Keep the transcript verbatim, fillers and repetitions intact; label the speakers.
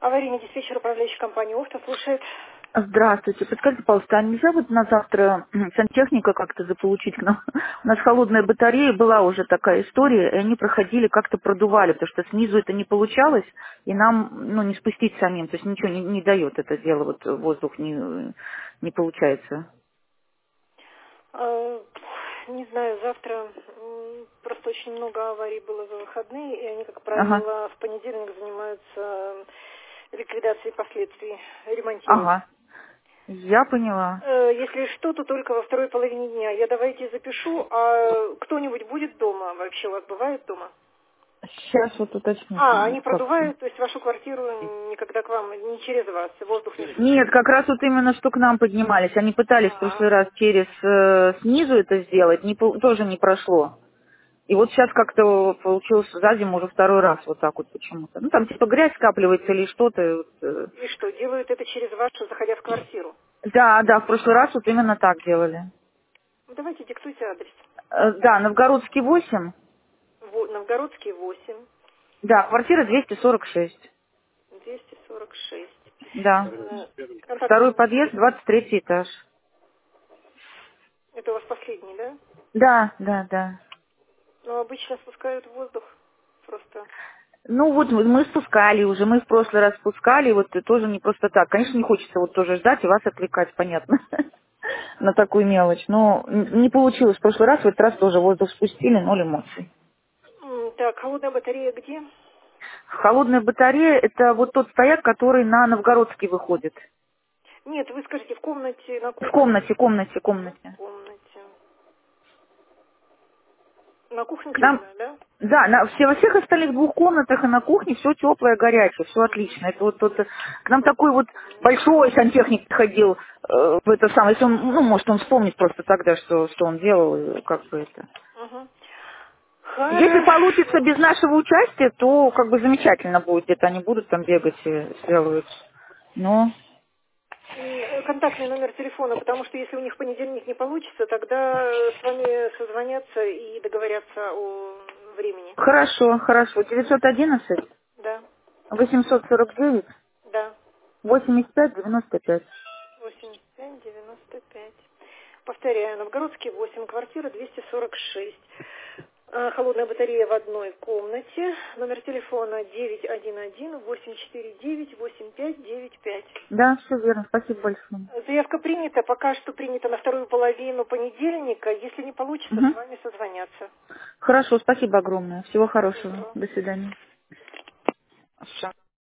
Speaker 1: Аварийный диспетчер, управляющей компании «Офта» слушает.
Speaker 2: Здравствуйте. Подскажите, пожалуйста, а нельзя вот на завтра м, сантехника как-то заполучить к нам? У нас холодная батарея, была уже такая история, и они проходили, как-то продували, потому что снизу это не получалось, и нам, ну, не спустить самим, то есть ничего не, не дает это дело, вот воздух не, не получается.
Speaker 1: Э, Не знаю, завтра м, просто очень много аварий было за выходные, и они, как
Speaker 2: Ага,
Speaker 1: правило, в понедельник занимаются ликвидацией последствий, ремонтируют.
Speaker 2: ага, я поняла.
Speaker 1: Э, Если что, то только во второй половине дня. Я давайте запишу, а кто-нибудь будет дома вообще? У вас бывает дома?
Speaker 2: Сейчас вот уточню,
Speaker 1: А, они
Speaker 2: как-то.
Speaker 1: продувают, то есть вашу квартиру никогда к вам, не через вас, воздух не
Speaker 2: Нет,
Speaker 1: спустили.
Speaker 2: как раз вот именно что к нам поднимались. Они пытались в
Speaker 1: А,
Speaker 2: прошлый раз через э, снизу это сделать, не, пол- тоже не прошло. И вот сейчас как-то получилось за зиму уже второй раз вот так вот почему-то. Ну там типа грязь скапливается или что-то. Вот, э.
Speaker 1: и что, делают это через вашу, заходя в квартиру?
Speaker 2: Да, да, в прошлый раз вот именно так делали.
Speaker 1: Ну, давайте диктуйте адрес.
Speaker 2: Э, Да, Новгородский восемь.
Speaker 1: Во- Новгородский восемь,
Speaker 2: Да, квартира двести сорок шесть.
Speaker 1: двести сорок шесть.
Speaker 2: Да.
Speaker 1: Э, Контактный
Speaker 2: Второй
Speaker 1: номер
Speaker 2: подъезд,
Speaker 1: телефона.
Speaker 2: двадцать третий этаж.
Speaker 1: Это у вас последний, да?
Speaker 2: Да, да, да.
Speaker 1: Ну, обычно спускают воздух просто.
Speaker 2: Ну вот мы мы спускали уже, мы в прошлый раз спускали, вот и тоже не просто так. Конечно, не хочется вот тоже ждать и вас отвлекать, понятно, на такую мелочь. Но н- не получилось в прошлый раз, в этот раз тоже воздух спустили, ноль эмоций.
Speaker 1: М, Так, холодная батарея где?
Speaker 2: Холодная батарея — это вот тот стояк, который на Новгородский выходит.
Speaker 1: Нет, вы скажите, в комнате, на
Speaker 2: В
Speaker 1: кухне.
Speaker 2: комнате, комнате,
Speaker 1: Мгм, в
Speaker 2: комнате.
Speaker 1: комнате. На кухне
Speaker 2: К нам,
Speaker 1: теплая, да?
Speaker 2: да, на, все, во всех остальных двух комнатах и на кухне все теплое, горячее, все
Speaker 1: Мгм.
Speaker 2: отлично. Это вот тот, э, к нам такой вот большой сантехник приходил, э, в это самое, если он, ну, может, он вспомнит просто тогда, что, что он делал, и как бы это.
Speaker 1: Мгм.
Speaker 2: Если получится
Speaker 1: Хорошо.
Speaker 2: без нашего участия, то как бы замечательно будет, где-то они будут там бегать и сделают. Но,
Speaker 1: М, э, Контактный номер телефона, потому что если у них в понедельник не получится, тогда э, с вами созвонятся и договорятся о времени.
Speaker 2: хорошо, хорошо. девятьсот одиннадцать
Speaker 1: Да,
Speaker 2: восемьсот сорок девять
Speaker 1: да.
Speaker 2: восемьдесят пять девяносто пять.
Speaker 1: восемьдесят пять девяносто пять. Повторяю, Новгородский восемь, квартира двести сорок шесть. А, Холодная батарея в одной комнате. Номер телефона девять один один восемь четыре девять восемь пять девять пять.
Speaker 2: Да, все верно. Спасибо большое.
Speaker 1: Заявка принята, пока что принята на вторую половину понедельника. Если не получится, с
Speaker 2: Мгм.
Speaker 1: вами созвонятся.
Speaker 2: Хорошо, спасибо огромное. Всего
Speaker 1: Всего
Speaker 2: хорошего.
Speaker 1: доброго.
Speaker 2: До свидания. Всё.